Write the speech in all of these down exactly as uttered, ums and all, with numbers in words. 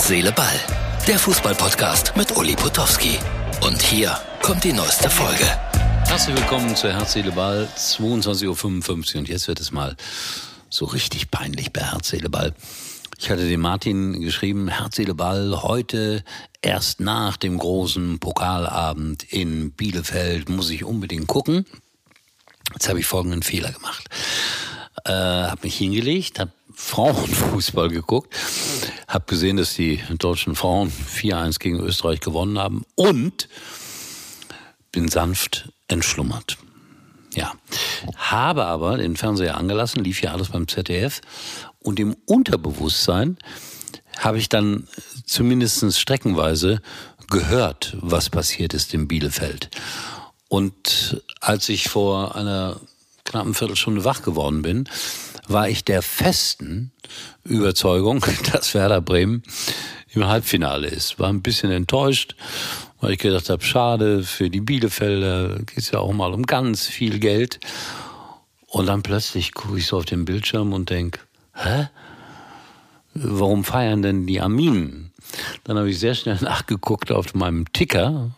Herz, Seele, Ball. Der Fußball-Podcast mit Uli Potowski. Und hier kommt die neueste Folge. Herzlich willkommen zu Herz, Seele, Ball, zweiundzwanzig Uhr fünfundfünfzig. Und jetzt wird es mal so richtig peinlich bei Herz, Seele, Ball. Ich hatte dem Martin geschrieben, Herz, Seele, Ball, heute erst nach dem großen Pokalabend in Bielefeld muss ich unbedingt gucken. Jetzt habe ich folgenden Fehler gemacht. Äh, habe mich hingelegt, habe Frauenfußball geguckt, habe gesehen, dass die deutschen Frauen vier eins gegen Österreich gewonnen haben und bin sanft entschlummert. Ja, habe aber den Fernseher angelassen, lief ja alles beim Z D F und im Unterbewusstsein habe ich dann zumindest streckenweise gehört, was passiert ist in Bielefeld. Und als ich vor einer knappen Viertelstunde wach geworden bin, war ich der festen Überzeugung, dass Werder Bremen im Halbfinale ist. War ein bisschen enttäuscht, weil ich gedacht habe, schade, für die Bielefelder geht es ja auch mal um ganz viel Geld. Und dann plötzlich gucke ich so auf den Bildschirm und denke, hä? Warum feiern denn die Arminen? Dann habe ich sehr schnell nachgeguckt auf meinem Ticker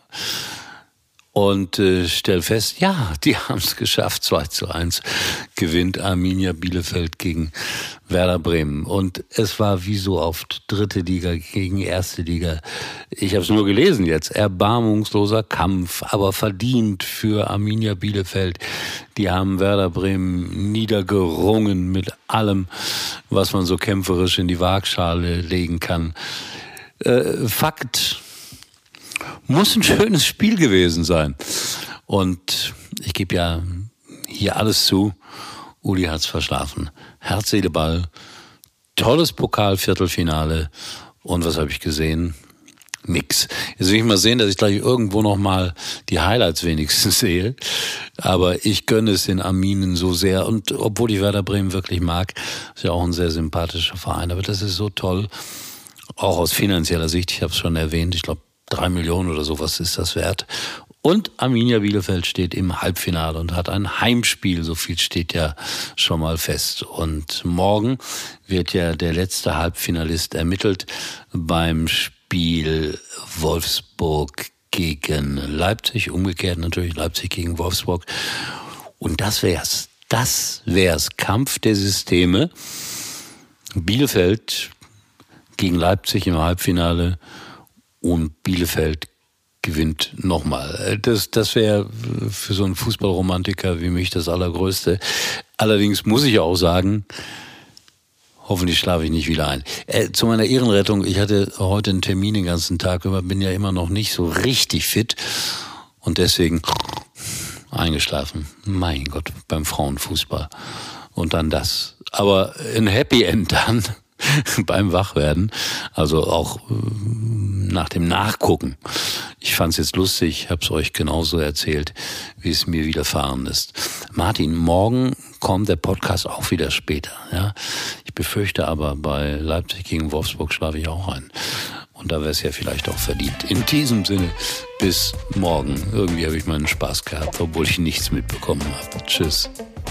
und äh, stell fest, ja, die haben es geschafft. zwei zu eins gewinnt Arminia Bielefeld gegen Werder Bremen. Und es war wie so oft dritte Liga gegen erste Liga. Ich habe es nur gelesen jetzt. Erbarmungsloser Kampf, aber verdient für Arminia Bielefeld. Die haben Werder Bremen niedergerungen mit allem, was man so kämpferisch in die Waagschale legen kann. Äh, Fakt, muss ein schönes Spiel gewesen sein. Und ich gebe ja hier alles zu. Uli hat's verschlafen. Herz, Seele, Ball. Tolles Pokal-Viertelfinale. Und was habe ich gesehen? Nix. Jetzt will ich mal sehen, dass ich gleich irgendwo noch mal die Highlights wenigstens sehe. Aber ich gönne es den Arminen so sehr. Und obwohl ich Werder Bremen wirklich mag, ist ja auch ein sehr sympathischer Verein. Aber das ist so toll. Auch aus finanzieller Sicht. Ich habe es schon erwähnt. Ich glaube, Drei Millionen oder sowas ist das wert. Und Arminia Bielefeld steht im Halbfinale und hat ein Heimspiel. So viel steht ja schon mal fest. Und morgen wird ja der letzte Halbfinalist ermittelt beim Spiel Wolfsburg gegen Leipzig. Umgekehrt natürlich Leipzig gegen Wolfsburg. Und das wär's. Das wär's. Kampf der Systeme. Bielefeld gegen Leipzig im Halbfinale. Und Bielefeld gewinnt nochmal. Das, das wäre für so einen Fußballromantiker wie mich das Allergrößte. Allerdings muss ich auch sagen, hoffentlich schlafe ich nicht wieder ein. Äh, zu meiner Ehrenrettung, ich hatte heute einen Termin den ganzen Tag über, bin ja immer noch nicht so richtig fit und deswegen eingeschlafen. Mein Gott, beim Frauenfußball. Und dann das. Aber ein Happy End dann beim Wachwerden. Also auch nach dem Nachgucken. Ich fand es jetzt lustig, ich habe es euch genauso erzählt, wie es mir widerfahren ist. Martin, morgen kommt der Podcast auch wieder später. Ja? Ich befürchte aber, bei Leipzig gegen Wolfsburg schlafe ich auch ein. Und da wäre es ja vielleicht auch verdient. In diesem Sinne, bis morgen. Irgendwie habe ich meinen Spaß gehabt, obwohl ich nichts mitbekommen habe. Tschüss.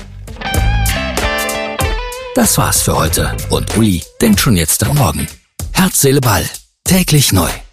Das war's für heute. Und Uli denkt schon jetzt am Morgen. Herz, Seele, Ball. Täglich neu.